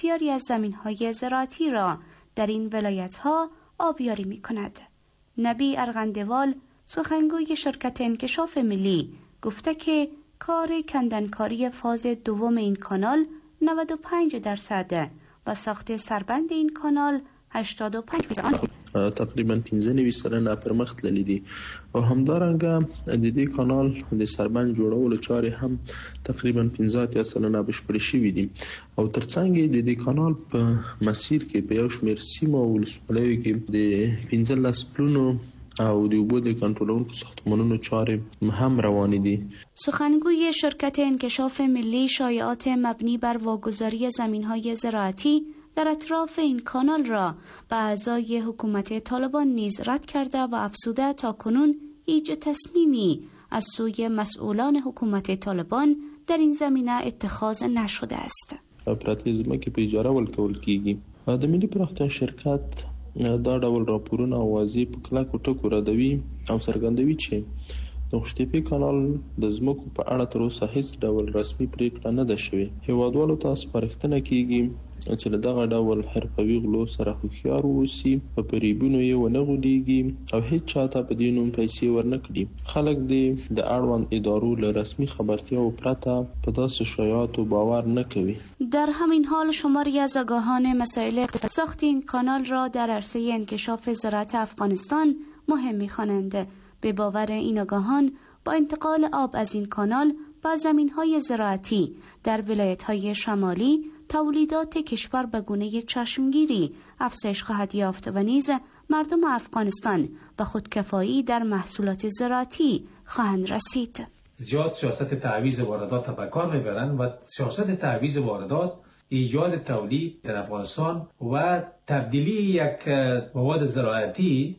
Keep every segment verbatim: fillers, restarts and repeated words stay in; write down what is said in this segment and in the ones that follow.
بسیاری از زمین‌های زراعتی را در این ولایت‌ها آبیاری می‌کند. نبی ارغندوال، سخنگوی شرکت انکشاف ملی، گفته که کار کندنکاری فاز دوم این کانال نود و پنج درصد و ساخت سربند این کانال هشتاد و پنج درصد تقریبا پنځه نوي سلنه پرمخ تللی دي او همدارنګه د دې کانال د سربند جوړولو چارې هم تقریبا پنځه اتیا سلنه بشپړې شوي دي او ترڅنګ د دې کانال په مسیر کې په یو شمېر سیمو او ولسوالیو کې د پنځلس پلونو او د اوبو د کنټرولونکو ساختمانونو چارې هم روانې دي. سخنگوی شرکت انکشاف ملی شایعات مبنی بر واگذاری زمین‌های زراعتی در اطراف این کانال را به اعضای حکومت طالبان نیز رد کرده و افزوده تا کنون هیچ تصمیمی از سوی مسئولان حکومت طالبان در این زمینه اتخاذ نشده است. پراتې ځمکې په اجاره ورکول کیږي. د ملي پراختیا شرکت دا ډول راپورونه او واضح په کلکو ټکو ردوي او څرګندوي چې د قشتېپې کانال د ځمکو په اړه تر اوسه هیڅ ډول رسمي پریکړه نه ده شوې. هیوادوالو ته سپارښتنه کیږي چې له دغه ډول حرفوي غلو سره هوښیار واوسي، په فریبونو یې ونه غولیږي او هیڅ چاته په دې نوم پیسې ورنه کړي. خلک دې د اړوند ادارو له رسمي خبرتیاو پرته په داسې شایعاتو باور نه کوي. در همین حال شماری از آگاهان مسائل اقتصادی ساخت این کانال را در عرصه انکشاف زراعت افغانستان مهم می‌خوانند. به باور این آگاهان با انتقال آب از این کانال به زمین‌های زراعتی در ولایت‌های شمالی تولیدات کشور به گونه چشمگیری افزایش خواهد یافت و نیز مردم افغانستان به خودکفایی در محصولات زراعتی خواهند رسید. زیاد سیاست تعویض واردات به کار میبرند و سیاست تعویض واردات ایجاد تولید در افغانستان و تبدیلی یک مواد زراعتی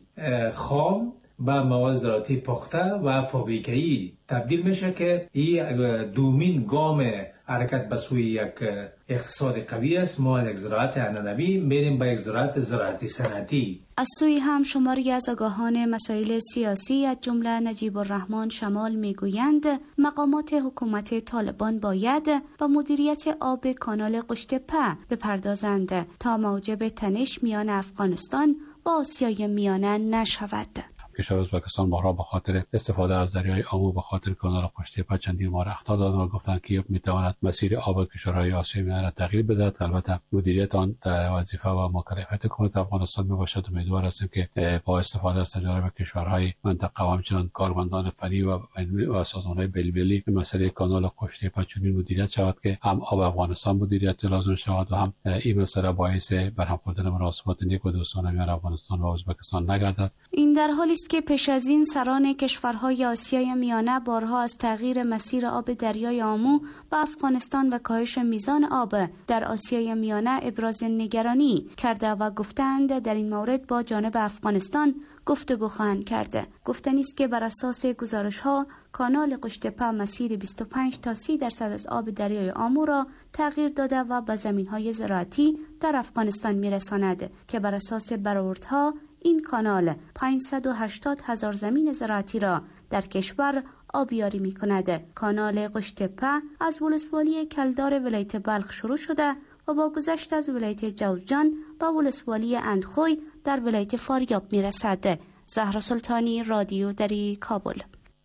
خام به مواد زراعتی پخته و فابریکه‌ای تبدیل میشه که این دومین گام حرکت به سوی یک اقتصاد قوی است. ما از یک زراعت عنعنوی میریم به یک زراعت زراعتی صنعتی. از سوی هم شماری از آگاهان مسائل سیاسی از جمله نجیب الرحمن شمال میگویند مقامات حکومت طالبان باید با مدیریت آب کانال قشتپه بپردازند تا موجب تنش میان افغانستان و آسیای میانه نشود. کشور ازبکستان بارها به خاطر استفاده از دریای آمو به خاطر کانال قشتیپه چندین بار اخطار دادند و گفتند که میتواند مسیر آب کشورهای آسیای میانه تغییر بدهد. البته مدیریت آن وظیفه و مکلفیت حکومت افغانستان میباشد. امیدوار هستیم که با استفاده از تجارب کشورهای منطقه و همچنان کارمندان فنی و و سازمانهای بین‌المللی مسئله کانال قشتیپه چنین مدیریت شود که هم آب افغانستان مدیریت لازم شود و هم این مسئله باعث برهم خوردن مناسبات نیک و دوستانه میان افغانستان و ازبکستان نگردد. این در حالی است که پیش از این سران کشورهای آسیای میانه بارها از تغییر مسیر آب دریای آمو به افغانستان و کاهش میزان آب در آسیای میانه ابراز نگرانی کرده و گفتند در این مورد با جانب افغانستان گفتگو خواهند کرده. گفتنی است که بر اساس گزارش‌ها کانال قشتپه مسیر بیست و پنج تا سی درصد از آب دریای آمو را تغییر داده و به زمین‌های زراعتی در افغانستان میرساند که بر اساس برآوردها این کانال پانصد و هشتاد هزار زمین زراعتی را در کشور آبیاری می کند. کانال قشتپه از ولسوالی کلدار ولایت بلخ شروع شده و با گذشت از ولایت جوزجان به ولسوالی اندخوی در ولایت فاریاب می رسد. زهرا سلطانی، رادیو دری، کابل.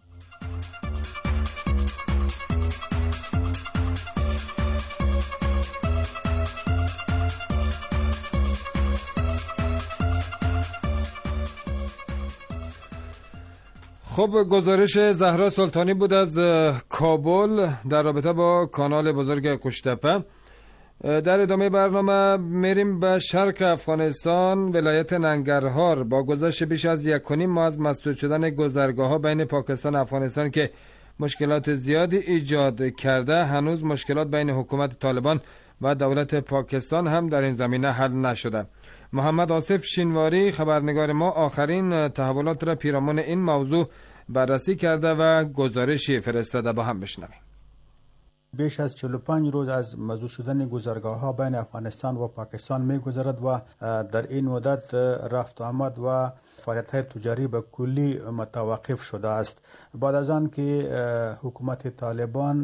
خب گزارش زهرا سلطانی بود از کابل در رابطه با کانال بزرگ قشتپه. در ادامه برنامه میریم به شرق افغانستان. ولایت ننگرهار با گذشت بیش از یک و نیم ماه از مسدود شدن گذرگاه‌ها بین پاکستان و افغانستان که مشکلات زیادی ایجاد کرده، هنوز مشکلات بین حکومت طالبان و دولت پاکستان هم در این زمینه حل نشده. محمد آصف شینواری خبرنگار ما آخرین تحولات را پیرامون این موضوع بررسی کرده و گزارشی فرستاده، با هم بشنویم. بیش از چهل و پنج روز از مسدود شدن گذرگاه‌ها بین افغانستان و پاکستان می‌گذرد و در این مدت رفت و آمد و فعالیت‌های تجاری به کلی متوقف شده است. بعد از آن که حکومت طالبان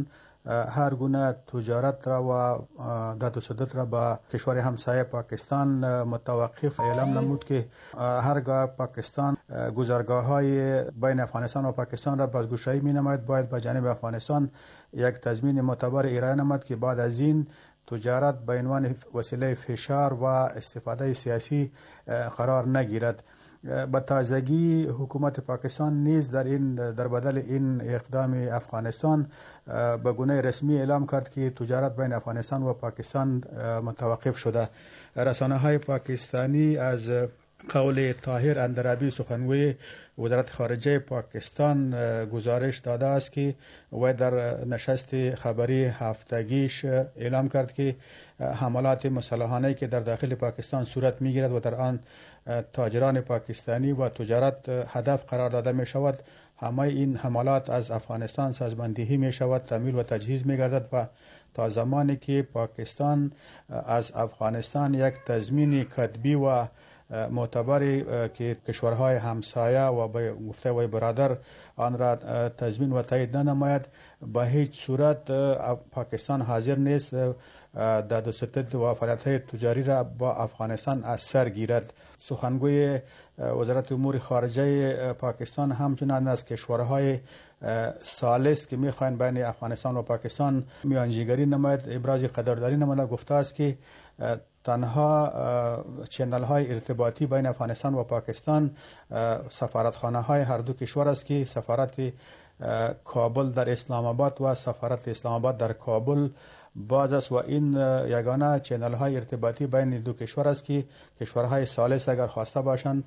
هر گونه تجارت را و داد و ستد را با کشور همسایه پاکستان متوقف اعلام نمود که هرگاه پاکستان گذرگاه های بین افغانستان و پاکستان را بازگشایی می نماید، باید با جانب افغانستان یک تضمین معتبر ارائه نمود که بعد از این تجارت به عنوان وسیله فشار و استفاده سیاسی قرار نگیرد. به تازگی حکومت پاکستان نیز در این در بدل این اقدام افغانستان به گونه رسمی اعلام کرد که تجارت بین افغانستان و پاکستان متوقف شده. رسانه های پاکستانی از قول طاهر اندرابی سخنگوی وزارت خارجه پاکستان گزارش داده است که وی در نشست خبری هفتگیش اعلام کرد که حملات مسلحانه که در داخل پاکستان صورت میگیرد و در آن تاجران پاکستانی و تجارت هدف قرار داده می شود، همه این حملات از افغانستان سازماندهی می شود، تمویل و تجهیز می گردد و تا زمانی که پاکستان از افغانستان یک تضمین کتبی و معتبری که کشورهای همسایه و به گفته و برادر آن را تضمین و تایید ننماید، به هیچ صورت پاکستان حاضر نیست داد و ستد و فعالیت‌های تجاری را با افغانستان از سر گیرد. سخنگوی وزارت امور خارجه پاکستان همچنان از کشورهای ثالث که میخواین بین افغانستان و پاکستان میانجیگری نماید ابراز قدردانی نموده، گفته است که تنها چینل های ارتباطی بین افغانستان و پاکستان سفارتخانه های هر دو کشور است که سفارت کابل در اسلام آباد و سفارت اسلام آباد در کابل باز است و این یگانه چینل های ارتباطی بین دو کشور است که کشورهای ثالث اگر خواسته باشند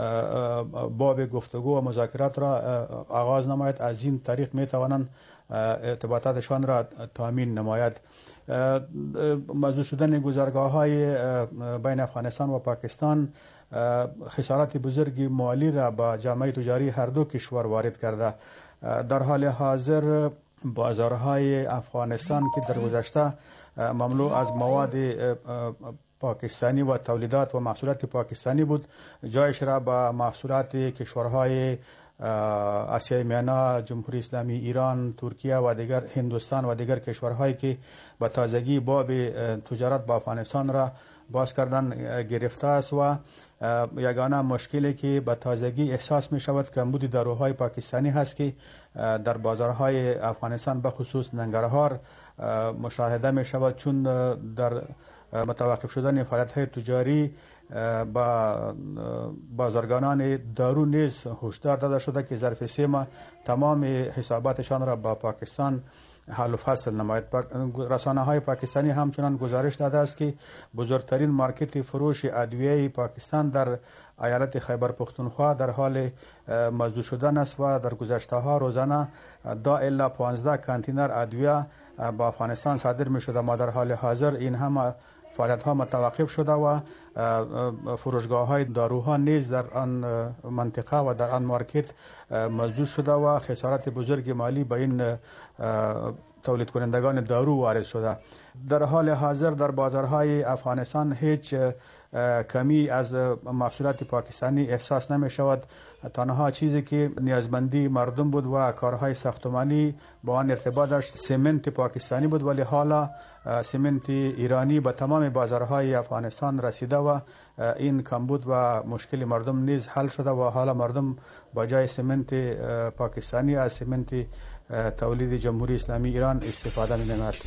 باب گفتگو و مذاکرات را آغاز نماید، از این طریق می توانند ارتباطاتشان را تامین نماید. موضوع شدن گذرگاه های بین افغانستان و پاکستان خسارات بزرگی مالی را با جامعه تجاری هر دو کشور وارد کرده. در حال حاضر بازارهای افغانستان که در گذشته مملو از مواد پاکستانی و تولیدات و محصولات پاکستانی بود، جایش را با محصولات کشورهای آسیای میانه، جمهوری اسلامی ایران، ترکیه و دیگر هندوستان و دیگر کشورهایی که به تازگی باب تجارت با افغانستان را باز کردن گرفته است و یگانه مشکلی که به تازگی احساس می شود کمبود داروهای پاکستانی هست که در بازارهای افغانستان به خصوص ننگرهار مشاهده می شود، چون در متوقف شدن فعالیت‌های تجاری با بازرگانان دارو نیز هشدار داده شده که ظرف سه ماه تمام حساباتشان را با پاکستان حل و فصل نماید. رسانه های پاکستانی همچنان گزارش داده است که بزرگترین مارکت فروش ادویه پاکستان در ایالت خیبر پختونخوا در حال موضوع شدن است و در گذشته ها روزانه دو الی پانزده کانتینر ادویه با افغانستان صادر می شده. ما در حال حاضر این هم فعالیت ها متوقف شده و فروشگاه های داروها نیز در آن منطقه و در آن مارکت موضوع شده و خسارات بزرگ مالی به این تولید کنندگان دارو وارد شده. در حال حاضر در بازارهای افغانستان هیچ کمی از محصولات پاکستانی احساس نمی شود. تنها چیزی که نیازمندی مردم بود و کارهای ساختمانی با آن ارتباط داشت سمنت پاکستانی بود، ولی حالا سمنت ایرانی به تمام بازارهای افغانستان رسیده و این کمبود و مشکل مردم نیز حل شده و حالا مردم با جای سمنت پاکستانی از سمنت تولید جمهوری اسلامی ایران استفاده می نماید.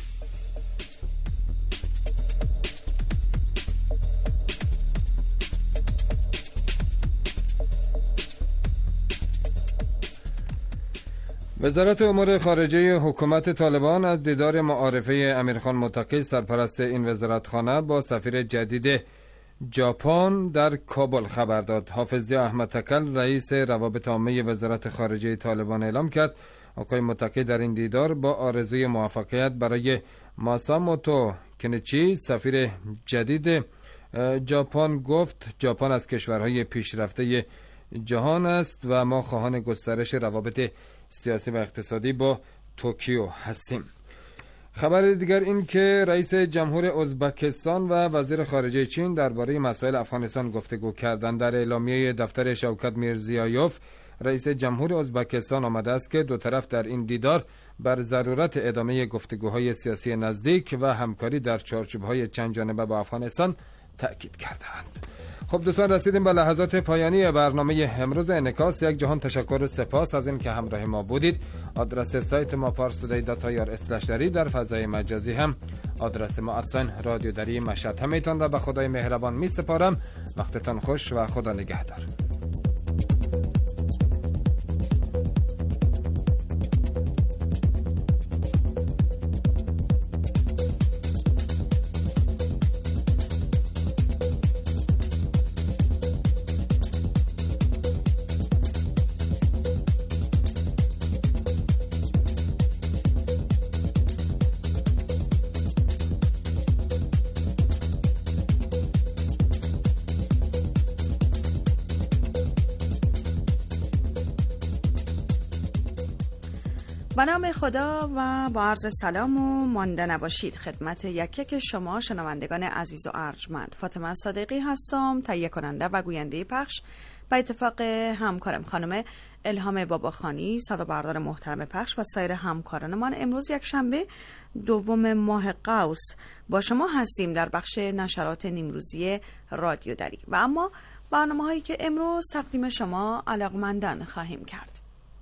وزارت امور خارجه حکومت طالبان از دیدار معارفه امیرخان متقی سرپرست این وزارتخانه با سفیر جدید ژاپن در کابل خبر داد. حافظ احمد تکل رئیس روابط عامه وزارت خارجه طالبان اعلام کرد آقای متقی در این دیدار با آرزوی موفقیت برای ماساموتو کنیچی سفیر جدید ژاپن گفت ژاپن از کشورهای پیشرفته جهان است و ما خواهان گسترش روابط سیاسی و اقتصادی با توکیو هستیم. خبر دیگر این که رئیس جمهور ازبکستان و وزیر خارجه چین درباره مسائل افغانستان گفتگو کردند. در اعلامیه دفتر شوکت میرزیایوف رئیس جمهور ازبکستان آمده است که دو طرف در این دیدار بر ضرورت ادامه گفتگوهای سیاسی نزدیک و همکاری در چارچوب‌های چند جانبه با افغانستان تأکید کردند. خب دوستان، رسیدیم به لحظات پایانی برنامه امروز انعکاس. یک جهان تشکر و سپاس از این که همراه ما بودید. آدرس سایت ما پارس تودی دات آی آر اسلش دری، در فضای مجازی هم آدرس ما ادساین رادیو دری مشهد. همه‌تان را به خدای مهربان می سپارم. وقتتان خوش و خدا نگهدار. به نام خدا و با عرض سلام و مانده نباشید خدمت یک یک شما شنوندگان عزیز و ارجمند. فاطمه صادقی هستم، تهیه کننده و گوینده پخش. به اتفاق همکارم خانم الهام باباخانی، صدا بردار محترم پخش و سایر همکارانمان، امروز یک شنبه دوم ماه قوس با شما هستیم در بخش نشرات نیمروزی رادیو دری و اما برنامه هایی که امروز تقدیم شما علاقمندان خواهیم کرد.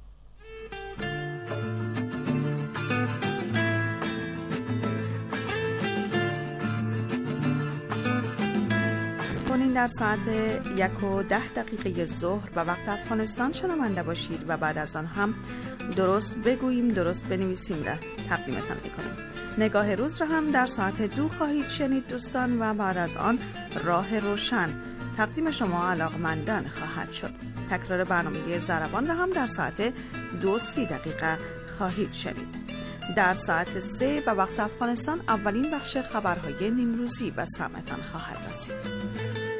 کنین در ساعت یک و ده دقیقه ظهر به وقت افغانستان شنونده باشید و بعد از آن هم درست بگوییم درست بنویسیم را تقدیمتان میکنیم. نگاه روز را هم در ساعت دو خواهید شنید دوستان و بعد از آن راه روشن تقدیم شما علاقمندان خواهد شد. تکرار برنامه ضربان را هم در ساعت دو سی دقیقه خواهید شنید. در ساعت سه به وقت افغانستان اولین بخش خبرهای نیمروزی به سمعتان خواهد رسید.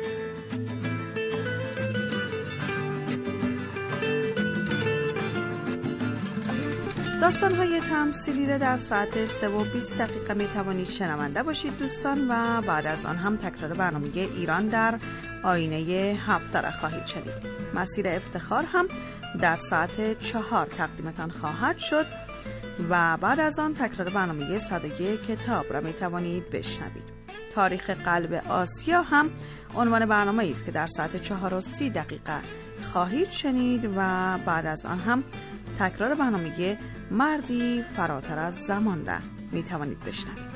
داستان‌های تمثیلی را در ساعت سه و بیست دقیقه می توانید شنونده باشید دوستان و بعد از آن هم تکرار برنامه ایران در آینه هفته را خواهید شنید. مسیر افتخار هم در ساعت چهار تقدیمتان خواهد شد و بعد از آن تکرار برنامه صدای کتاب را می توانید بشنوید. تاریخ قلب آسیا هم عنوان برنامه است که در ساعت چهار و سی دقیقه خواهید شنید و بعد از آن هم تکرار برنامه مردی فراتر از زمان را می توانید بشنوید.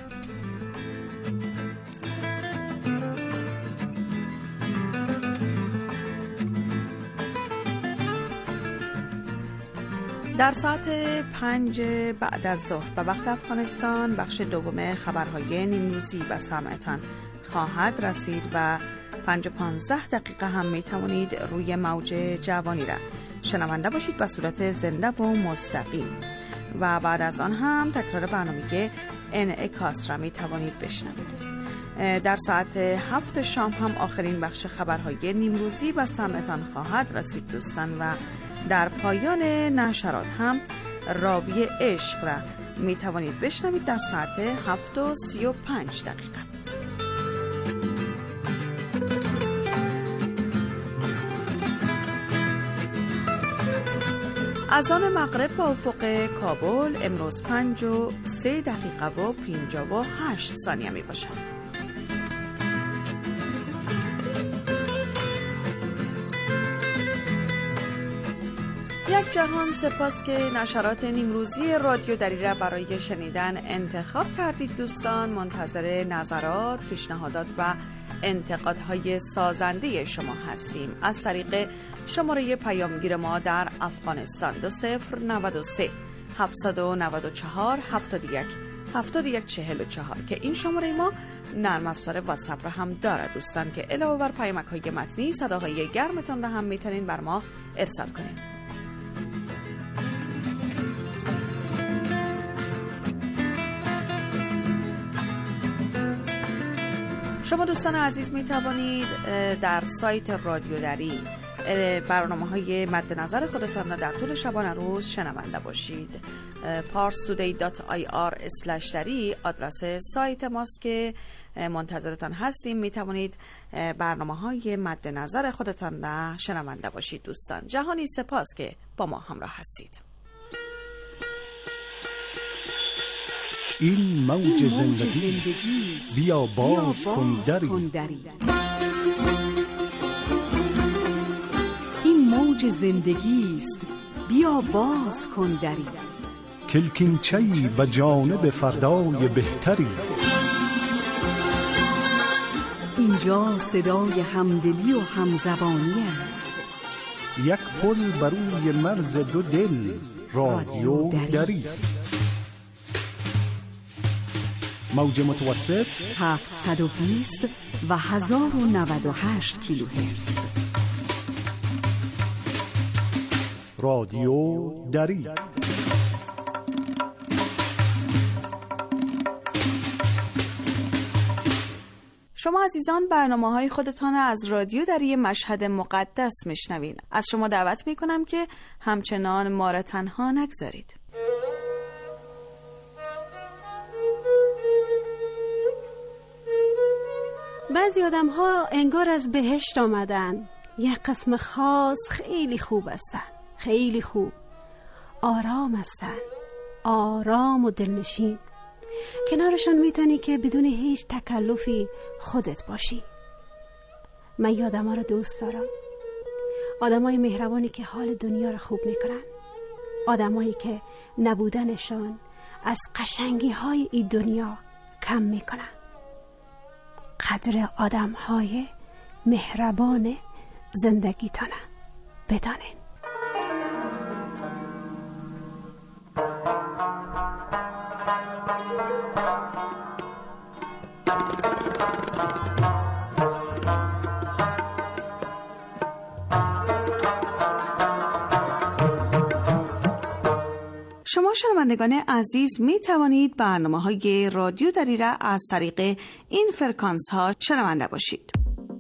در ساعت پنج بعد از ظهر به وقت افغانستان بخش دوم خبرهای نیمروزی به سمعتان خواهد رسید و پنج و پانزده دقیقه هم می توانید روی موج جوانی را شنونده باشید به صورت زنده و مستقیم و بعد از آن هم تکرار برنامه انعکاس را می توانید بشنوید. در ساعت هفت شام هم آخرین بخش خبرهای نیمروزی به سمعتان خواهد رسید دوستان و در پایان نشرات هم راوی عشق را می توانید بشنوید در ساعت هفت و سی و پنج دقیقه. از آن مغرب با افق کابل امروز پنج و سه دقیقه و پنجاه و هشت ثانیه می باشد. یک جهان سپاس که نشرات نیمروزی رادیو دری را برای شنیدن انتخاب کردید دوستان. منتظر نظرات، پیشنهادات و انتقادهای سازنده شما هستیم از طریق شماره پیامگیر ما در افغانستان دو صفر نود و سه هفتصد و نود و چهار هفتاد و یک هفتاد و یک چهل و چهار که این شماره ما نرم افزار واتساپ را هم دارد دوستان که علاوه بر پیامک های متنی صداهای گرمتان را هم میتونین بر ما ارسال کنین. شما دوستان عزیز می توانید در سایت رادیو دری برنامه های مد نظر خودتان را در طول شبانه روز شنونده باشید. پارس تودی دات آی آر اسلش دری آدرس سایت ماست که منتظرتان هستیم. می توانید برنامه های مد نظر خودتان را شنونده باشید دوستان. جهانی سپاس که با ما همراه هستید. این موج زندگی است، بیا باز کن دری. این موج زندگی است، بیا باز کن دری. کلکینچه‌ای به جانب فردای بهتری. اینجا صدای همدلی و همزبانی است. یک پل بر روی مرز دو دل، رادیو دری. موج متوسط هفتصد و بیست و هزار و نود و هشت کیلوهرتز. رادیو دری. شما عزیزان برنامه‌های خودتان از رادیو دری مشهد مقدس میشنوین. از شما دعوت میکنم که همچنان ما را تنها نگذارید. بعضی آدم ها انگار از بهشت آمدن. یک قسم خاص خیلی خوب هستن، خیلی خوب، آرام هستن، آرام و دلنشین. کنارشان میتونی که بدون هیچ تکلفی خودت باشی. من این آدم ها رو دوست دارم. آدم های مهربانی که حال دنیا رو خوب میکنن. آدم هایی که نبودنشان از قشنگی های این دنیا کم میکنن. قدر آدم های مهربان زندگی تانه بدانین. شما شنوندگان عزیز می توانید برنامه‌های رادیو دری را از طریق این فرکانس ها شنونده باشید.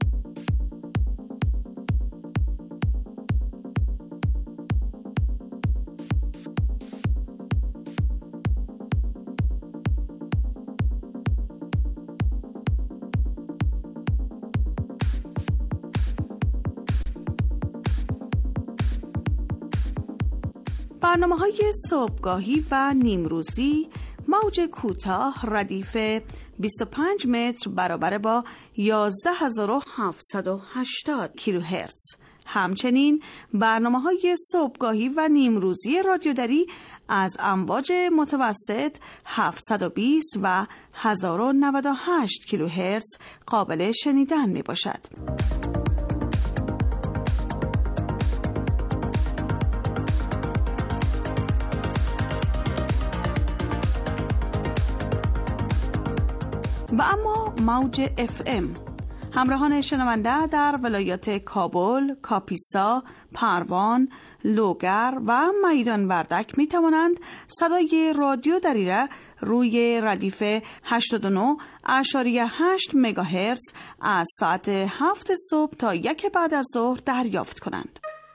برنامه‌های صبحگاهی و نیمروزی موج کوتاه ردیف بیست و پنج متر برابر با یازده هزار و هفتصد و هشتاد کیلوهرتز. همچنین برنامه‌های صبحگاهی و نیمروزی رادیو دری از امواج متوسط هفتصد و بیست و هزار و نود و هشت کیلوهرتز قابل شنیدن میباشد. و اما موج اف ام. همراهان شنونده در ولایات کابل، کاپیسا، پروان، لوگر و میدان وردک می توانند صدای رادیو دری را روی ردیف هشتاد و نه اشاری هشت مگاهرتز از ساعت هفت صبح تا یک بعد از ظهر دریافت کنند.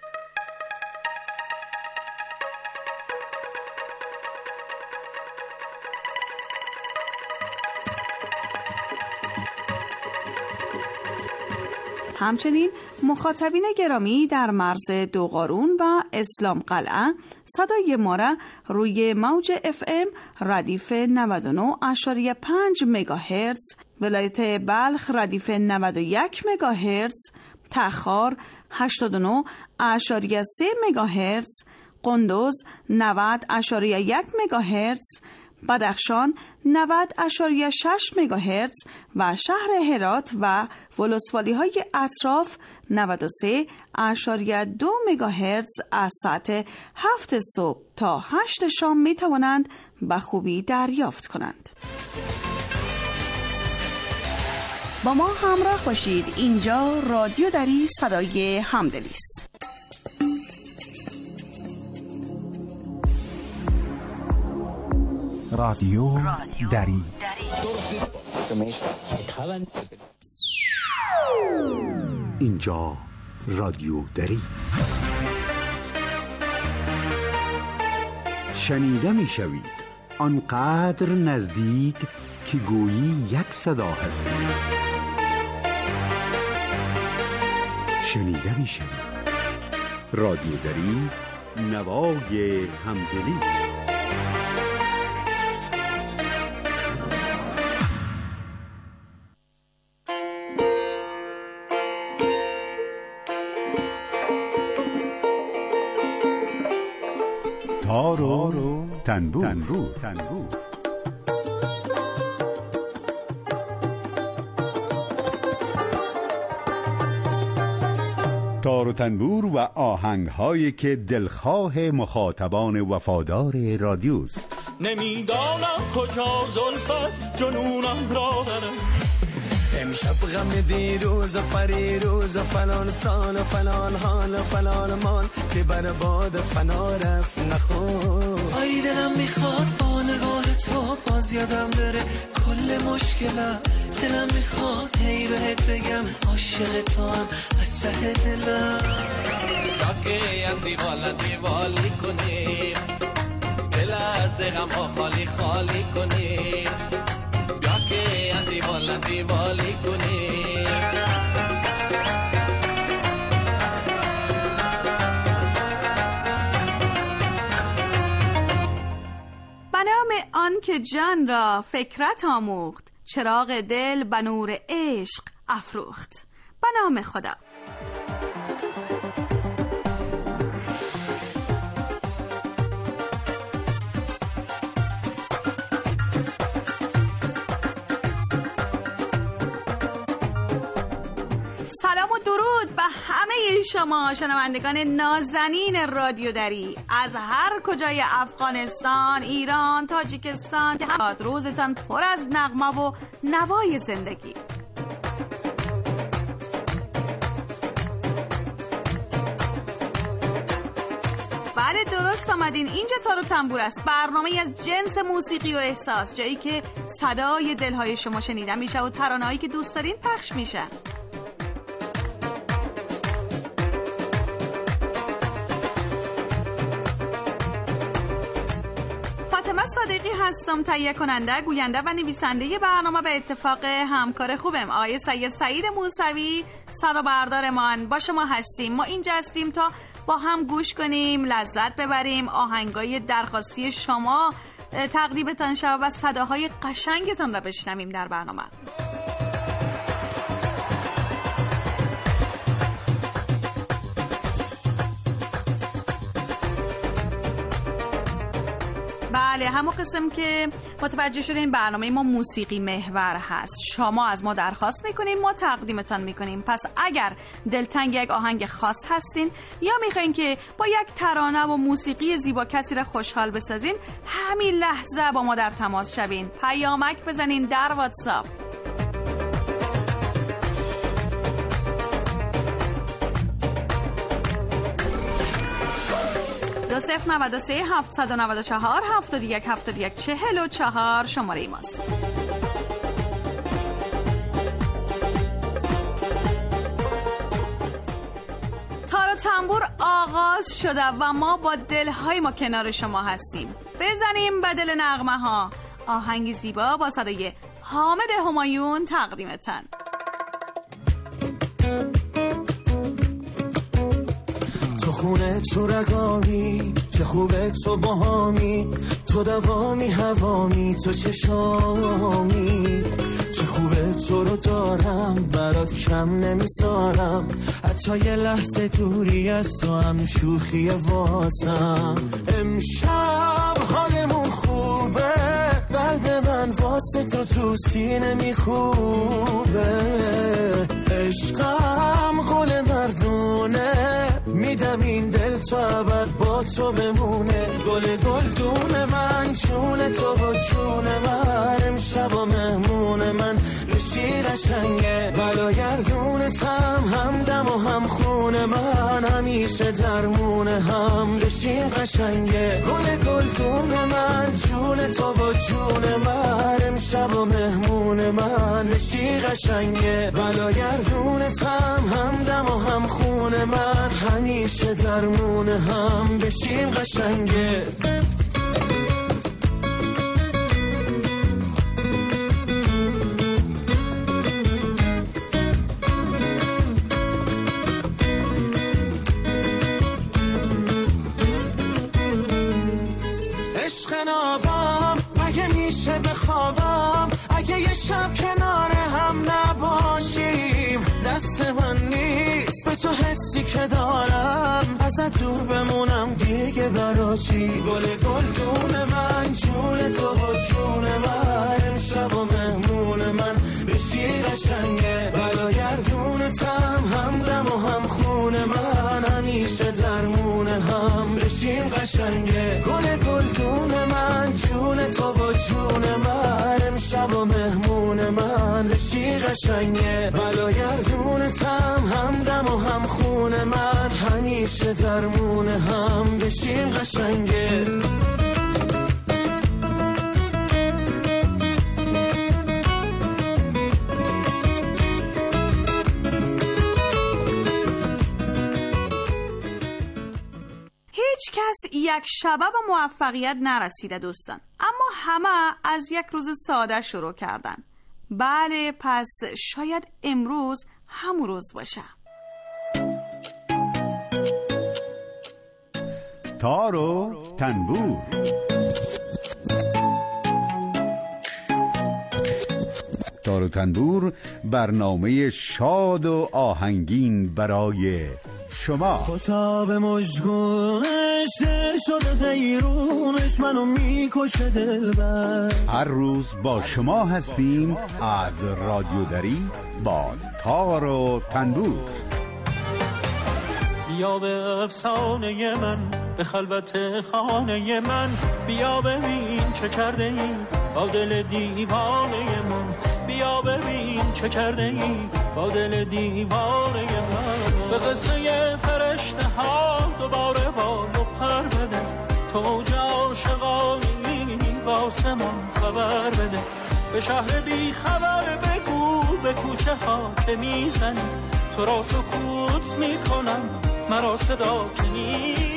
همچنین مخاطبین گرامی در مرز دوقارون و اسلام قلعه صدای ما را روی موج اف ام ردیف نود و نه اشاری پنج مگاهرتز، ولایت بلخ ردیف نود و یک مگاهرتز، تخار هشتاد و نه اشاری سه مگاهرتز، قندوز نود اشاری یک مگاهرتز، بدخشان نود اشاری شش مگاهرتز و شهر هرات و ولسوالی های اطراف نود و سه اشاری دو مگاهرتز از ساعت هفت صبح تا هشت شام می توانند به خوبی دریافت کنند. با ما همراه باشید. اینجا رادیو دری صدای همدلی است. رادیو دری. اینجا رادیو دری. شنیده می شوید آنقدر نزدیک که گویی یک صدا هستی. شنیده می شوید رادیو دری، نوای همدلی. تار و تنبور, تنبور. تنبور. تار و تنبور و آهنگ‌هایی که دلخواه مخاطبان وفادار رادیوست. نمیدانم کجا زلفت جنونم را بره، امشب غم دیروز و پریروز و فلان سال و فلان حال و فلان مال که بر باد فنا رفت نخون. آی دلم میخواد با نگاه تو باز یادم بره کل مشکلم، دلم میخواد هی بهت بگم عاشق تو هم از ته دلم. تاکه هم دیوالا دیوالی کنیم، دل از غم ها خالی خالی کنیم، بیا که هم دیوالا دیوالی کنیم. به نام آن که جان را فکرت آموخت، چراغ دل به نور عشق افروخت. به نام خدا. سلام و درود به همه شما شنوندگان نازنین رادیو دری از هر کجای افغانستان، ایران، تاجیکستان که روزتان پر از نغمه و نوای زندگی. بله درست آمدین، اینجا تار و تنبور است، برنامه از جنس موسیقی و احساس، جایی که صدای دلهای شما شنیدن میشه و ترانه‌هایی که دوست دارین پخش میشه. صادقی هستم، تهیه کننده، گوینده و نویسنده برنامه. به اتفاق همکار خوبم آقای سید سعید موسوی صدا بردار من با شما هستیم. ما اینجا هستیم تا با هم گوش کنیم، لذت ببریم، آهنگای درخواستی شما تقدیمتان شود و صداهای قشنگتان را بشنویم در برنامه. بله، همون قسم که متوجه شدین برنامه ما موسیقی محور هست. شما از ما درخواست میکنین، ما تقدیمتان میکنیم. پس اگر دلتنگ یک آهنگ خاص هستین یا میخواین که با یک ترانه و موسیقی زیبا کسی را خوشحال بسازین، همین لحظه با ما در تماس شوین، پیامک بزنین در واتساپ. دو صفر نود و سه هفتصد و نود و چهار هفتاد و یک هفتاد و یک چهل و چهار شماره ای ماست. تار و تنبور آغاز شده و ما با دلهای ما کنار شما هستیم. بزنیم به دل نغمه ها. آهنگ زیبا با صدای حامد همایون تقدیمتن. تو خونه تو رگامی، چه خوبه تو باهامی، تو دوامی هوامی، تو چشامی، چه خوبه تو رو دارم، برات کم نمیسارم، حتی یه لحظه دوری از تو هم شوخی واسم. امشب حالمون خوبه، قلب من واسه تو تو سینه میخوبه، عشقم قول مردونه، میدم این دل تو ابد با تو بمونه. گل گلدون من، چون تو و چون من، امشب و مهمون من بشی قشنگه، بلاگردونتم همدم و هم خون من، همیشه درمونه هم بشین قشنگه. گل گلدون من، چون تو و چون من، امشب و مهمون من بشی قشنگه، بلاگردونتم همدم و هم خون من، همیشه درمون هم بشیم قشنگه. عشق نابم اگه میشه بخوابم، اگه یه شب کنار هم نباشیم، دست من نیست به تو حسی که دارم، ازت دور بمونم دیگه، به مرا چی؟ گل گلدون من، جون تو و جون من، امشب و مهمون من بشی قشنگه، بلاگردونتم همدم و هم خون من، همیشه درمون هم بشین قشنگه. گل گلدون من، جون تو و جون من، امشب و مهمون من بشی قشنگه، بلاگردونتم همدم و هم خون من، همیشه درمون هم بشین قشنگه. هیچ کس یک شبه به موفقیت نرسیده دوستان، اما همه از یک روز ساده شروع کردن. بله، پس شاید امروز همون روز باشه. تار و تنبور. تار و تنبور، برنامه شاد و آهنگین برای شما. خطاب مجگونش دل شده غیرونش منو میکشه دلبر. هر روز با شما هستیم از رادیو دری با تار و تنبور. بیا به افسانه من، به خلوت خانه من، بیا ببین چه کرده ای با دل دیوانه من، بیا ببین چه کرده ای با دل دیوانه من. به قصه فرشته ها دوباره بال و پر بده، تو جا عاشقانی واسه من خبر بده. به شهر بی خبر بگو به کوچه ها که میزنی، تو را سکوت میکنم مرا صدا که میزنی.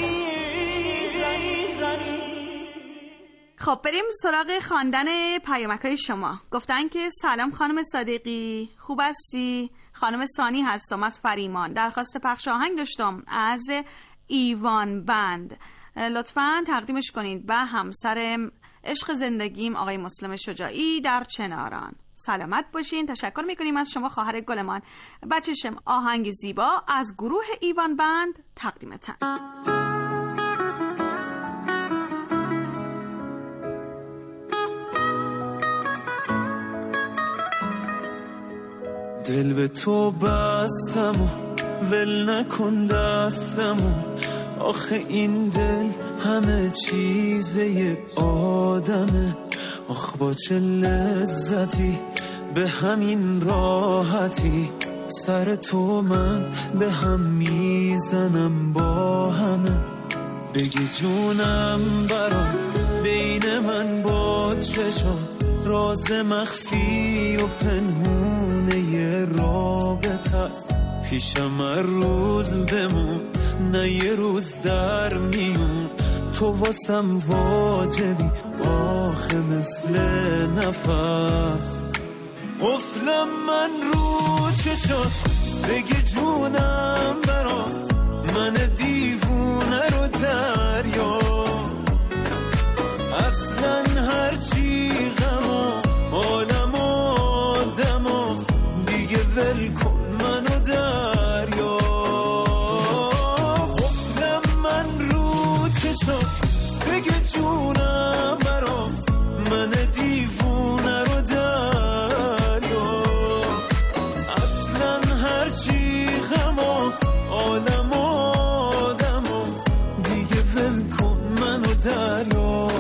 خب بریم سراغ خواندن پیامک‌های شما. گفتن که سلام خانم صادقی، خوب هستی؟ خانم سانی هستم از فریمان، درخواست پخش آهنگ داشتم از ایوان بند، لطفاً تقدیمش کنید به همسر عشق زندگیم آقای مسلم شجاعی در چناران. سلامت باشین. تشکر میکنیم از شما خواهر گلمان. بچشم آهنگ زیبا از گروه ایوان بند تقدیمتن. دل به تو بستم و ول نکن دستم، آخه این دل همه چیزه آدمه. آخ با چه لذتی به همین راحتی، سر تو من به هم میزنم با همه. بگی جونم برام بین من با چشات، راز مخفی و پنهونه ی رابطه است. پیشم هر روز بمون نه یه روز در میون، تو واسم واجبی آخه مثل نفس. قفلم من رو چشات، بگی جونم برات، من دیوونه رو دریا. اصلا هرچی غم و عالم و آدم و دیگه ول کن منو دریا. قفلم من رو چشات، بگی جونم برات، من دیوونه رو دریا. اصلا هرچی غم و عالم و آدم و دیگه ول کن منو دریا.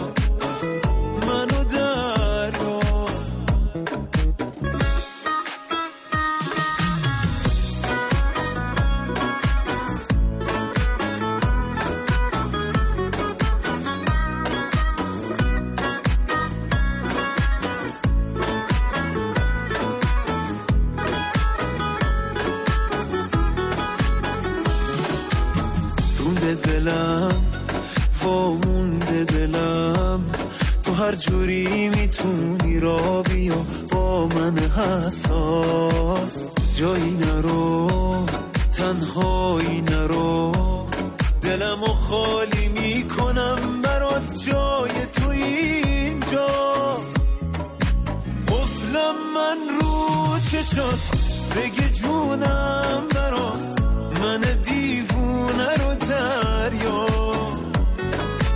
دلم وامونده دلم، تو هر جوری میتونی را بیا با من حساس. جایی نرو تنهایی نرو، دلمو خالی میکنم برات جای تو اینجا. قفلم من رو چشات، بگی جونم برات، من دیوونه رو دریا.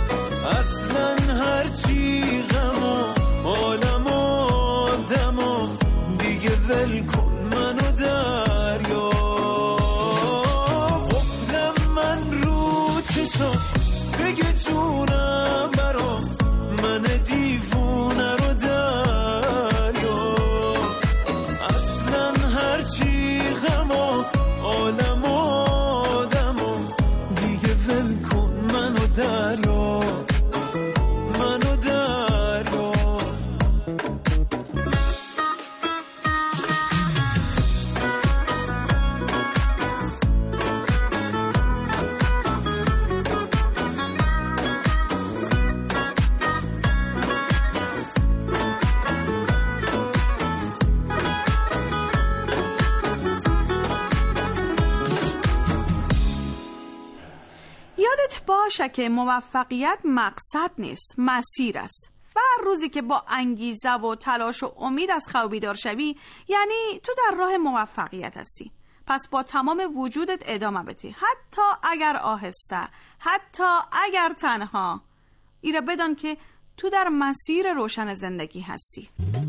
باشه که موفقیت مقصد نیست، مسیر است. و هر روزی که با انگیزه و تلاش و امید از خواب بیدار شوی، یعنی تو در راه موفقیت هستی. پس با تمام وجودت ادامه بدی، حتی اگر آهسته، حتی اگر تنها. ایره بدان که تو در مسیر روشن زندگی هستی.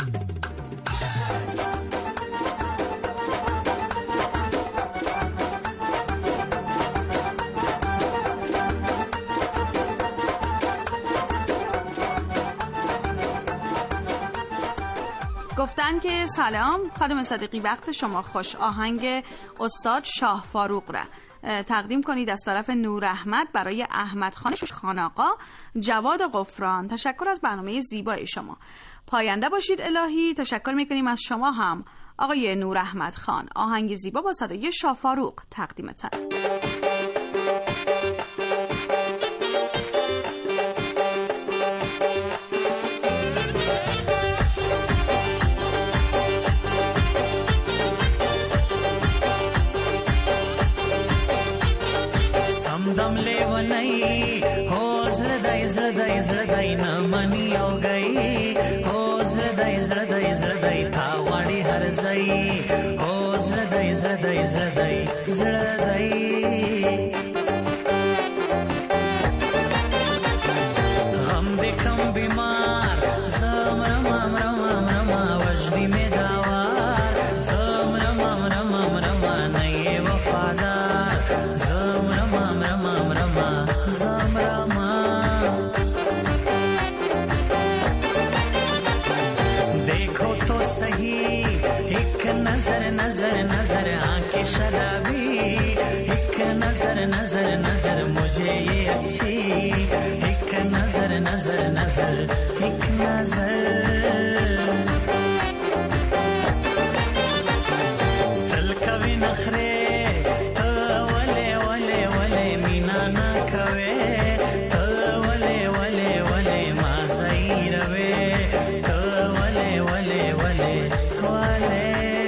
گفتن که سلام خانم صدیقی، وقت شما خوش. آهنگ استاد شاه فاروق را تقدیم کنید از طرف نور احمد برای احمد خان خاناقا، جواد غفران. تشکر از برنامه زیبای شما. پاینده باشید الهی. تشکر میکنیم از شما هم آقای نور احمد خان. آهنگ زیبا با صدای شاه فاروق تقدیمتان. दम ले वनई हो zrdai zrdai zrdai na mani ho gai ho zrdai zrdai zrdai tha wadi har zai ho zrdai zrdai zrdai zrdai gham de kam bimar zam ram ram ram ram wajdi me dawar zam ram ram ram ram naye wafadar zam ram ram ram zam rama देखो तो सही एक नजर नजर नजर आंखें शराबी एक नजर नजर नजर मुझे ये अच्छी एक नजर नजर नजर एक नजर तल कभी नखरे वले वले वले मीना ना कवे वले वले वले माँ सही रवे वले वले वले वले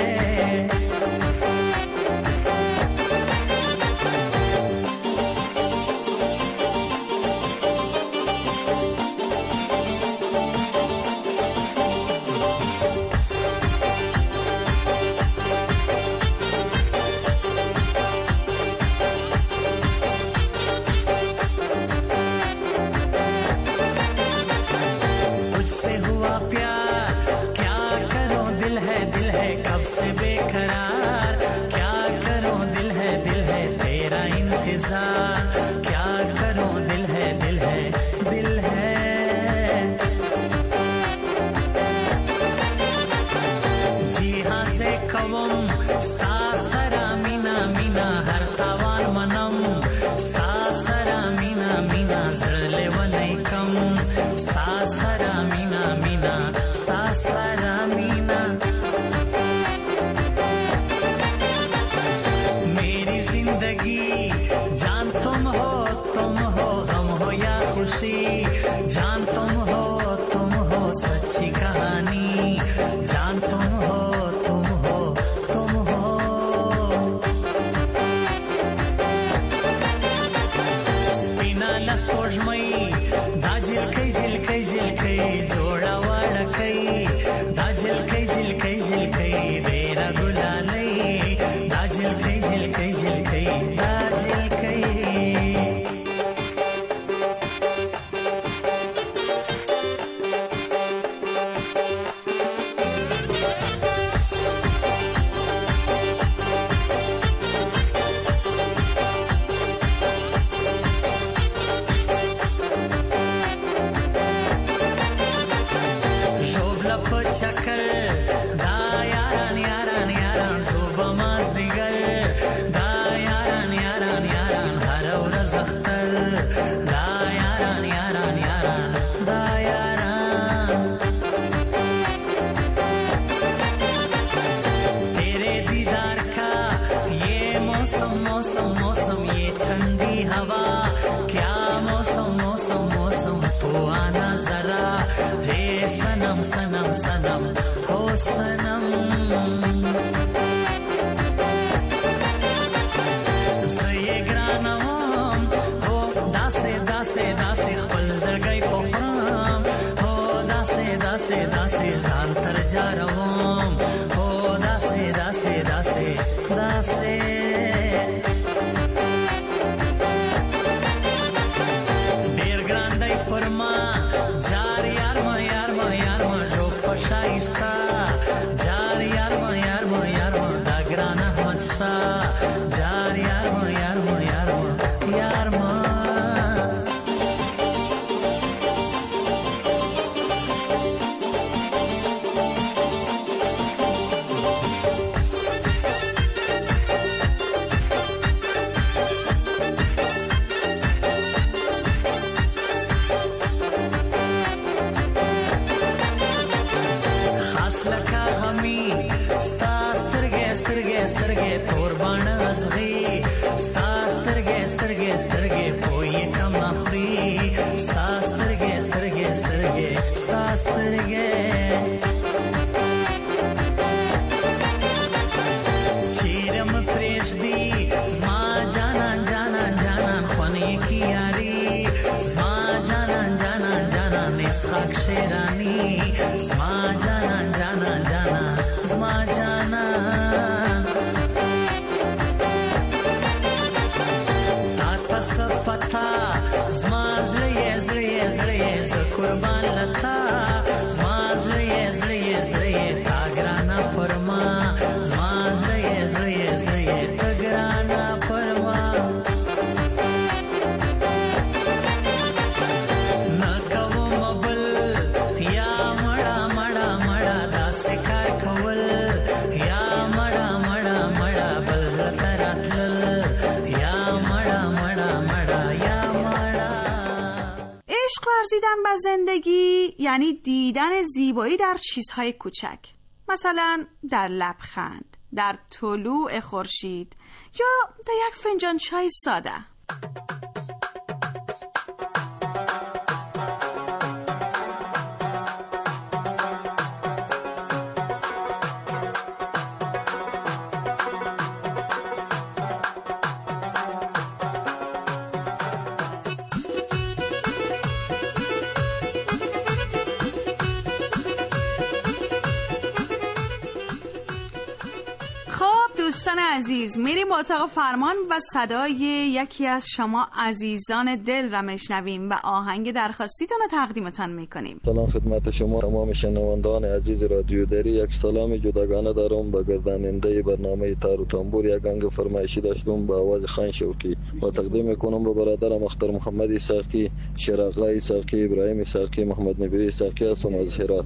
तुझसे हुआ प्यार क्या करो दिल है दिल है कब से बेकरार क्या करो दिल है दिल है तेरा इंतजार क्या करो दिल है दिल है दिल है जी हाँ से कवम स्ता सरा मीना मीना हर तावान मनम स्ता सरा मीना मीना जरले वनैकम स्ता सरा मीना मीना स्ता सरा मीना मेरी जिंदगी जान तुम हो तुम हो गम हो या खुशी जान तुम हो तुम हो सच्ची कहानी जान तुम हो तुम हो तुम हो स्पिनाला स्पोर्ट्समई दाजिल कई जिल कई जिल कई जोड़ा वाड़ा कई दाजिल कई जिल कई जिल कई देरा गुलालई दाजिल कई जिल कई जिल कई दाजिल कई Jovla po chakar da yaran yaran yaran suba maz digar da yaran yaran yaran harawra zakhtar da yaran yaran yaran da yaran tere didar ka ye मौसम मौसम मौसम ये ठंडी हवा क्या मौसम मौसम मौसम तो आना जरा रे सनम सनम सनम हो सनम सये ग्रानम हो दासे داسې ډیر ګران دی پر ما جار یار ما یار ما یار ما جو پشایستا جار یار ما یار ما یار ما دا ګران احمد شاه جار یار ما یار ما یار ما یار ما سترګې تور باڼه ازغي ستا سترګې سترګې سترګې پوي کم نخري ستا سترګې سترګې سترګې ستا سترګې چیرم پرېږدي زما جانان جانان جانان خونې کې یاري زما جانان جانان جانان اسحاق شیرانی زما جانان جانان جانان زما جانان صفتا زما زړه زړه زړه ز قربان لتا زما زړه زړه زړه تا ګرانا فرما زما زړه زړه زړه تا ګرانا فرما نا کوم بل یا مړه مړه مړه داسې کار کول یا مړه مړه مړه بل زتراتل یا مړه مړه ورزیدن به زندگی یعنی دیدن زیبایی در چیزهای کوچک، مثلا در لبخند، در طلوع خورشید یا در یک فنجان چای ساده. دوستان عزیز، میریم اتاق فرمان و صدای یکی از شما عزیزان دل را میشنویم و آهنگ درخواستیتان را تقدیمتان میکنیم. سلام خدمت شما تمام شنوندگان عزیز رادیو دری. یک سلام جداگانه دارم به گرداننده برنامه تار و تنبور. یک آهنگ فرمایشی داشتم با آواز خان شوکی و تقدیم میکنم به برادرم اختر محمد اسحاقی، شیرآقا اسحاقی، ابراهیم اسحاقی، محمد نبی اسحاقی هستم از هرات.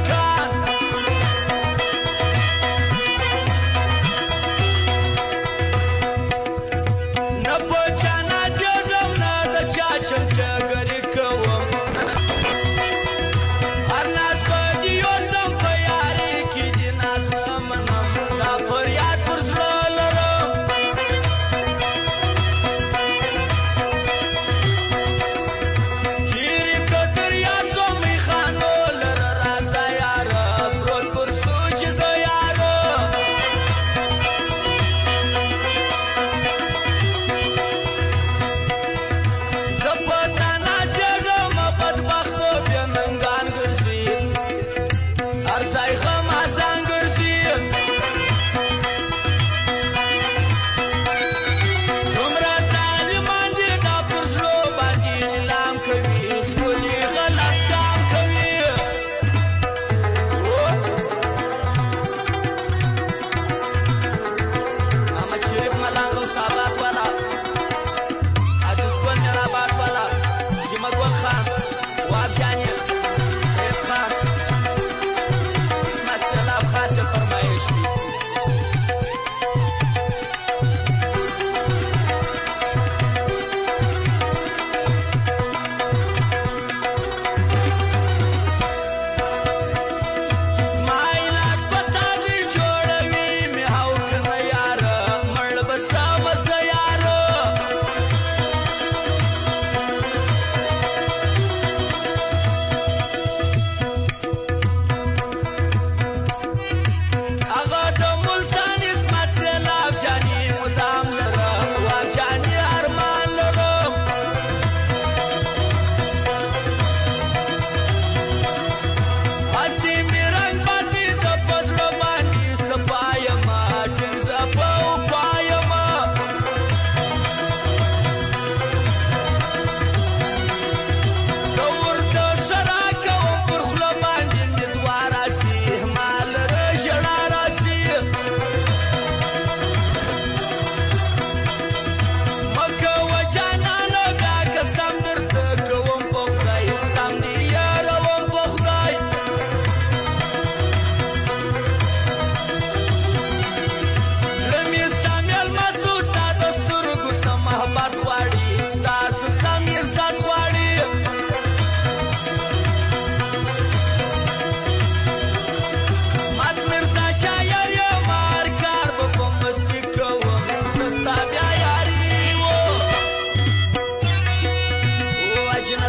Hey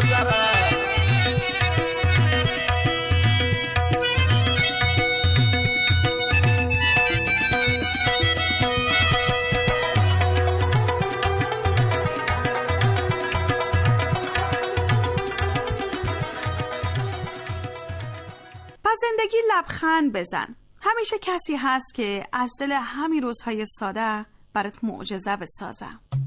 زندگی لبخند بزن. همیشه کسی هست که از دل همین روزهای ساده برات معجزه بسازه.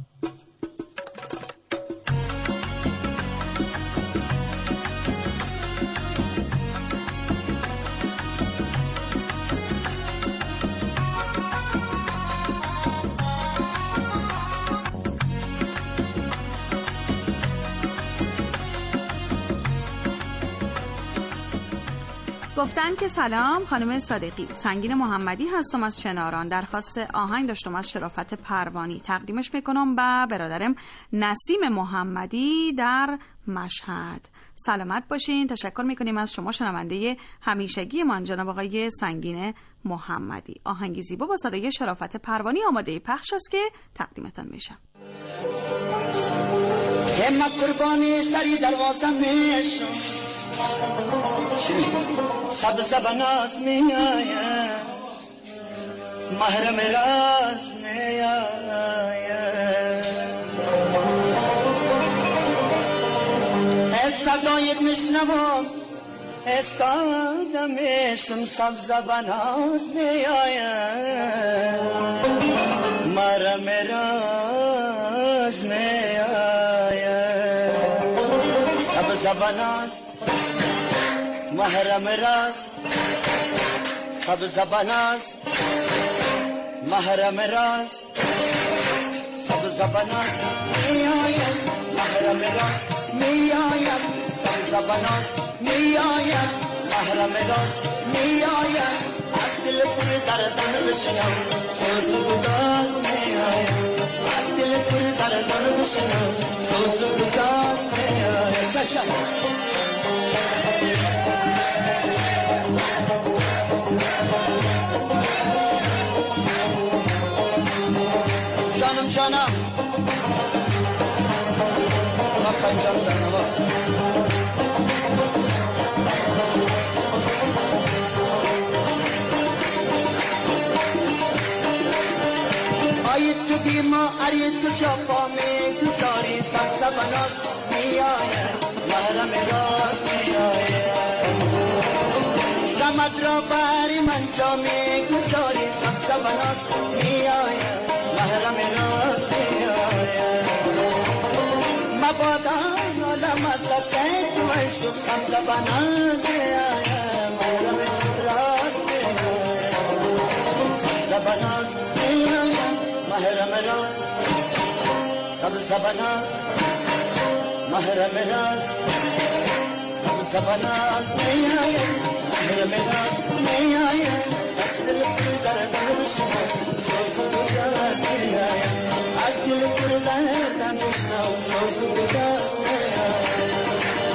گفتن که سلام خانم صادقی، سنگین محمدی هستم از شناران. درخواست آهنگ داشتم از شرافت پروانی، تقدیمش میکنم به برادرم نسیم محمدی در مشهد. سلامت باشین. تشکر میکنیم از شما شنونده همیشگی من جناب آقای سنگین محمدی. آهنگی زیبا با صدای شرافت پروانی آماده پخش است که تقدیمتان میشم. همت قربانی سری دروازم میشم، صد زبان از می آید، محرم راز می آید. از صدایت میشنوم استادمشم، صد زبان از می آید، محرم راز می آید. صد زبان از محرم راز، سب زبان است محرم راز، سب زبان است می آید، محرم راز می آید، سب زبان است می آید، محرم راز می آید. از دل پر دردان بشنم سوز گداز می آید، از دل پر دردان بشنم سوز گداز می آید. چه چه جانم جانم مفهوم جان سنواس آیت تو بیما آیت تو چاپا می گذاری، سب زباناس می آید، محرم راز می آید. رمد را بری من جا می گذاری، سب زباناس می آید، محرم راز می آید. مبادا عالم از دست تو عشق، سب زباناس می آید، محرم راز می آید. سب زباناس می آید، محرم راز، سب زباناس محرم راز، سب زباناس می آید، محرم راز می آید. از دل پر دردان بشنو سوز گداز می آید، از دل پر دردان بشنو سوز گداز می آید.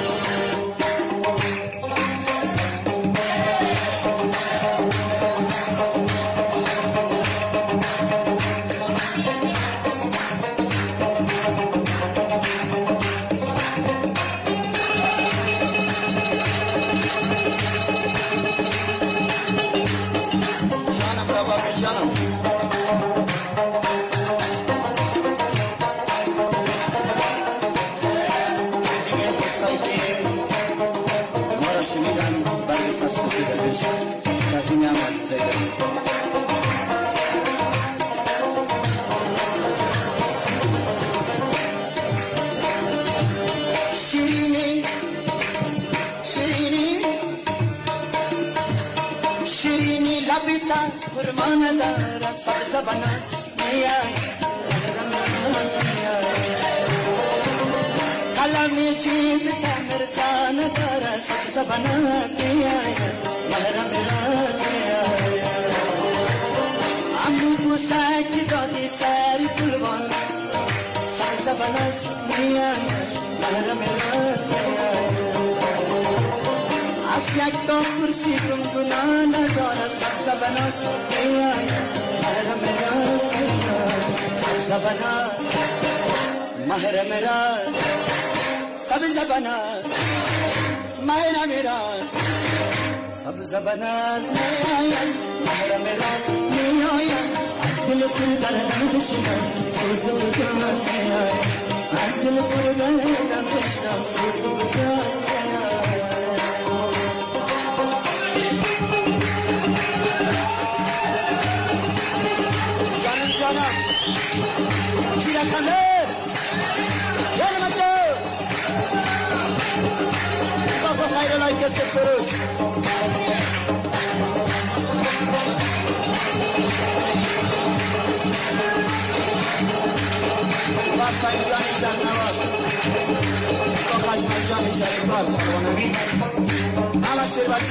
شیرینی شیرینی شیرینی لبیتا خرمان داره، سب زباناس می آید، کلامی چین تمرسان داره، سب زباناس می آید، محرم راز می آید. امرو بوسکی دادی سری پلوان، سب زباناس می آید، محرم راز می آید. از یک تا کرسی کم گناه نداره، سب زباناس می آید، محرم راز می آید. سب زباناس محرم راز، سبز بناز مهر میراز سبز بناز میایم مهر میراز میایم از دل پر دردم بشنم سوز و گاز میایم از دل پر دردم بشنم سوز و گاز میایم جانم جانم چیرکمه جانم تو بابا خیر لایک سه فروش باشن جانی زنواز تو خزم جانی جریبال کنمی همه شیر بچه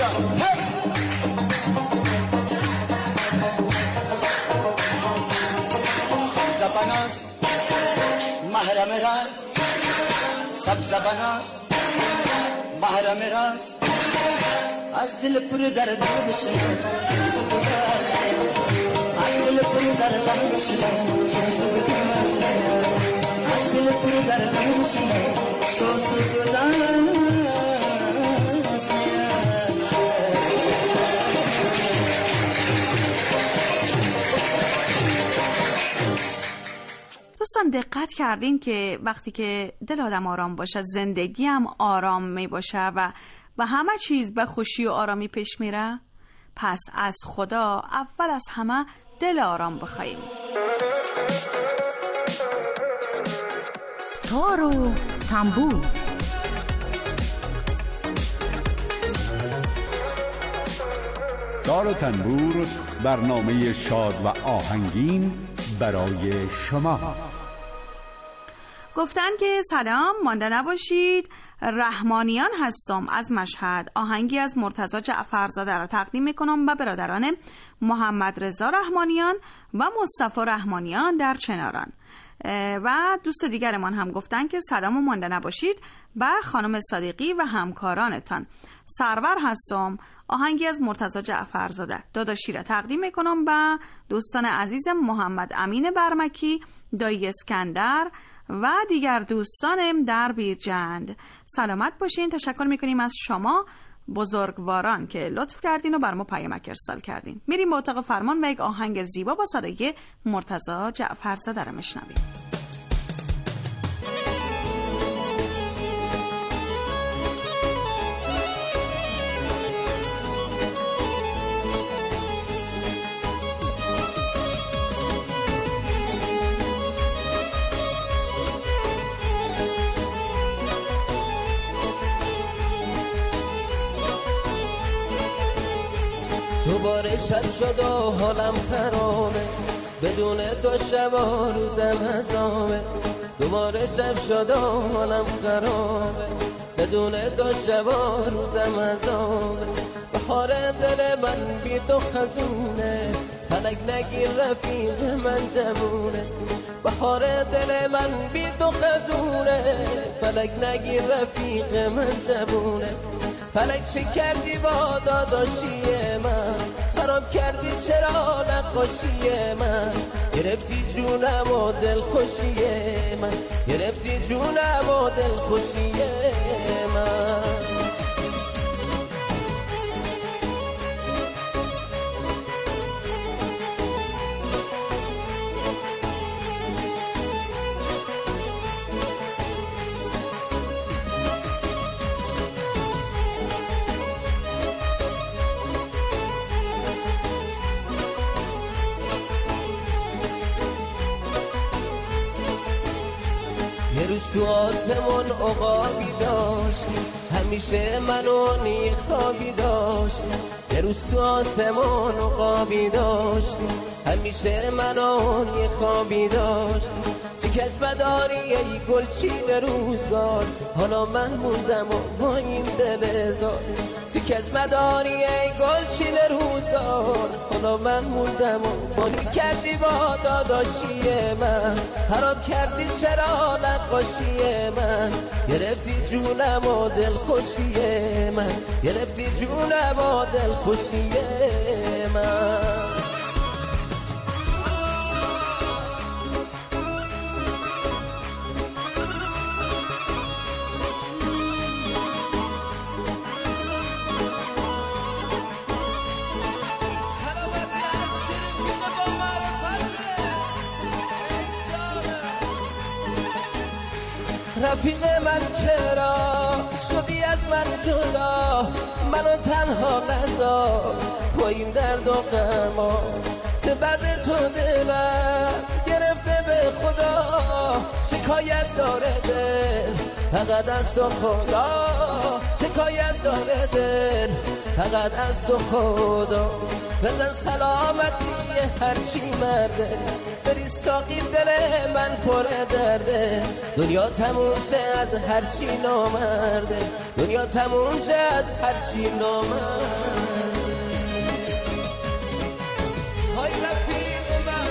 سبز بناز محرم راز سبز بناز محرم راز از دل پر درد بشنم سوز و گاز از دل پر درد بشنم سوز و گاز از دل پر درد بشنم سوز و گاز دوستان دقت کردین که وقتی که دل آدم آرام باشه زندگی هم آرام می باشه و و همه چیز به خوشی و آرامی پیش میره؟ پس از خدا اول از همه دل آرام بخوایم. تار و تنبور تار و تنبور برنامه شاد و آهنگین برای شما. گفتن که سلام، مانده نباشید، رحمانیان هستم از مشهد. آهنگی از مرتضی جعفرزاده را تقدیم میکنم و برادران محمد رضا رحمانیان و مصطفی رحمانیان در چناران. و دوست دیگرمان هم گفتن که سلام و مانده نباشید و خانم صادقی و همکارانتان. سرور هستم. آهنگی از مرتضی جعفرزاده داداشی را تقدیم میکنم و دوستان عزیزم محمد امین برمکی، دایی اسکندر و دیگر دوستانم در بیرجند. سلامت باشین. تشکر میکنیم از شما بزرگواران که لطف کردین و بر ما پیامک ارسال کردین. میریم به اتاق فرمان و یک آهنگ زیبا با صدای مرتضی جعفرزاده را میشنویم. دوباره شب شد و حالم خرابه، بدون دو شب و روزم هزامه. دوباره شب شد و حالم خرابه، بدون دو شب و روزم هزامه. بهار دل من بی تو خزونه، فلک نگیر رفیق من جمونه. بهار دل من بی تو خزونه، فلک نگیر رفیق من جمونه. فلک چه کردی با داداشی من، خراب کردی چرا نقاشی من. گرفتی جونم و دل خوشی من، گرفتی جونم و دل خوشی من. یه روز تو آسمون عقابی داشتی، همیشه منو نی خوابی داشتی. یه روز تو آسمون عقابی داشتی، همیشه منو نی خوابی داشتی. شکست بداری ای گلچین روزگار، حالا من موندم و با این دل زار. شکست بداری ای گلچین روزگار، حالا من موندم و با این کردی با داداشی من. خراب کردی چرا نقاشی من، گرفتی جونم و دل خوشی من، گرفتی جونم و دل خوشی من. رفیق من چرا شدی از من جدا، منو تنها نذار با این درد و غما، چه بد تو دلم گرفته به خدا، شکایت داره دل فقط از تو خدا، شکایت داره دل فقط از تو خدا. بزن سلامتی هرچی مرده، بری ساقی دل من پر درده، دنیا تموم شه از هرچی نامرده، دنیا تموم شه از هرچی نامرده. های رفیق من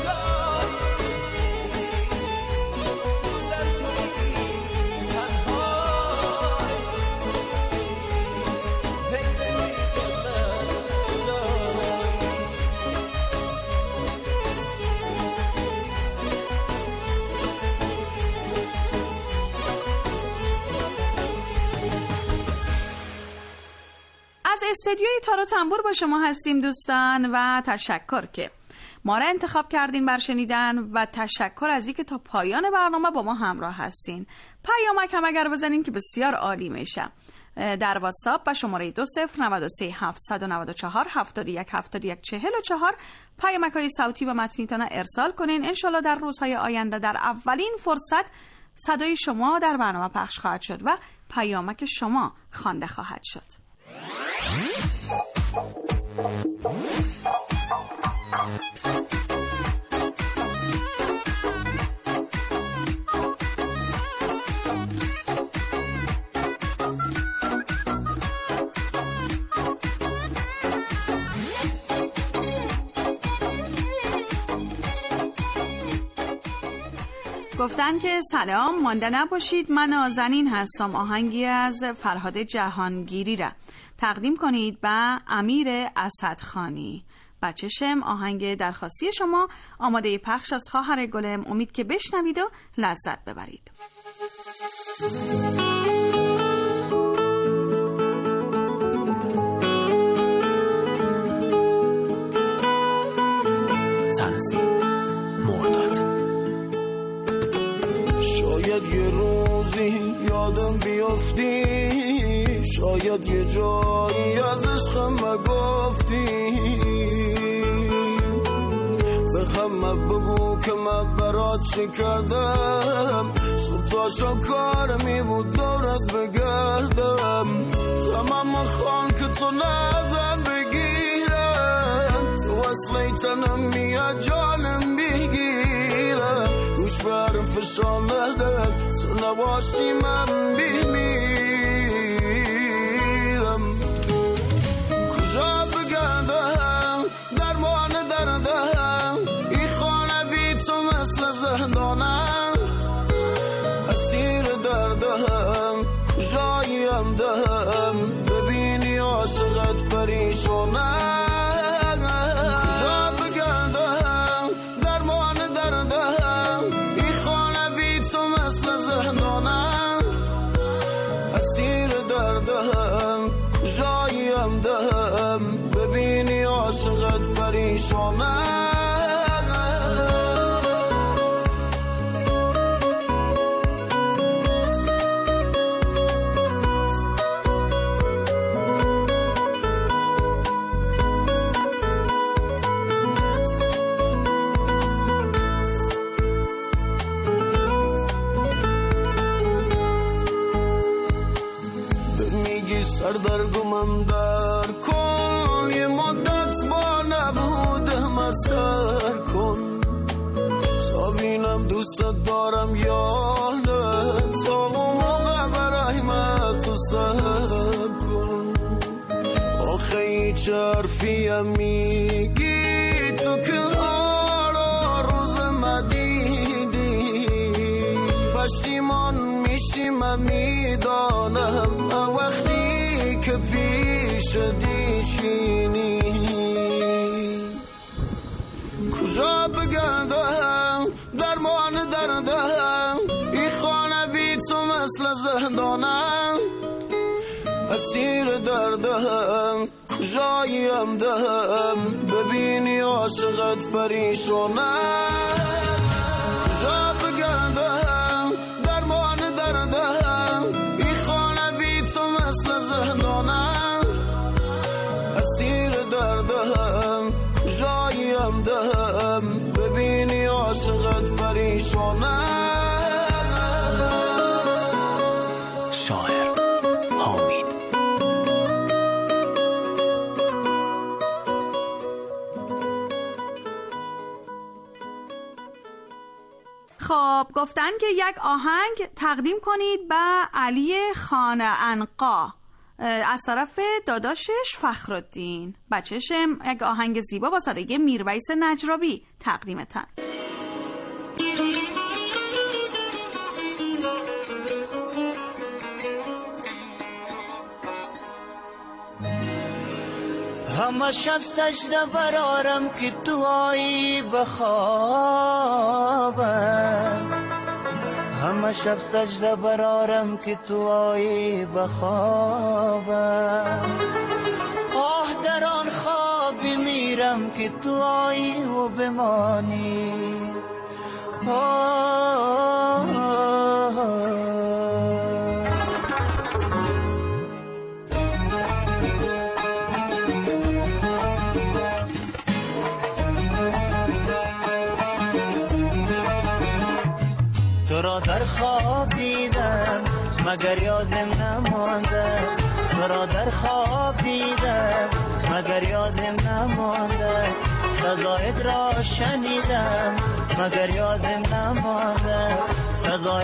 از استودیوی تار و تنبور با شما هستیم دوستان و تشکر که ما را انتخاب کردین بر شنیدن و تشکر از اینکه تا پایان برنامه با ما همراه هستین. پیامک هم اگر بزنین که بسیار عالی میشه. در واتساپ با شماره دو صفر نود و سه هفتصد و نود و چهار هفتاد و یک هفتاد و یک چهل و چهار پیامک های صوتی و متنیتان ارسال کنین. انشالله در روزهای آینده در اولین فرصت صدای شما در برنامه پخش خواهد شد و پیامک شما خوانده خواهد شد. گفتن که سلام، مانده نباشید، من نازنین هستم. آهنگی از فرهاد جهانگیری را تقدیم کنید به امیر اسدخانی. بچه‌شم آهنگ درخواستی شما آماده پخش از خواهر گلم. امید که بشنوید و لذت ببرید. تنظیم مرداد. شاید یه روزی یادم بیافتی، شاید یه جایی از عشقم مگفتی، بخم بگو که من برات چی کردم، صبتاشا کار می بود دورت بگردم، غمم خان که تو نظر بگیرم، تو اصلی تنم میاد جانم بگیرم، گوش برم فشان ندم، تو نباشی من بمیرم. کجا بگردم درمان دردم، این خانه بی تو مثل زندانم، اسیر دردم کجاییم دهم، ببینی عاشقت پریشانم. ببینی عاشقت پریشانم. میگی سردرگمم در کن، یه مدت با نبودم اثر کن، تا بینم دوست دارم یا نه، تا موقع برای من تو سر کن. آخه ای چرفیم میگی تو که حالا روز مدیدی، پشیمان میشیم میدانم وقتی که پیش دیچینی. کجا بگردم درمان دردم، این خانه بی تو مثل زندانم، اسیر دردم کجاییم دهم، ببینی عاشقت پریشانم. کجا بگردم درمان دهم کجاییم دهم ببینی عاشقت پریشانم. شاعر حامید. خب گفتن که یک آهنگ تقدیم کنید به علی خان عنقا از طرف داداشش فخرالدین. بچه‌شم یک آهنگ زیبا با صدای میرویس نجرابی تقدیمتن. همه شب سجده برارم که تو آیی بخوابم، همه شب سجده برارم که تو آیی بخوابم. آه در آن خوابی میرم که تو آیی و بمانی. آه تو را در خواب دیدم مگر یادم نمانده، تو را در خواب دیدم مگر یادم نمانده. صدایت را شنیدم مگر یادم نمانده، صدای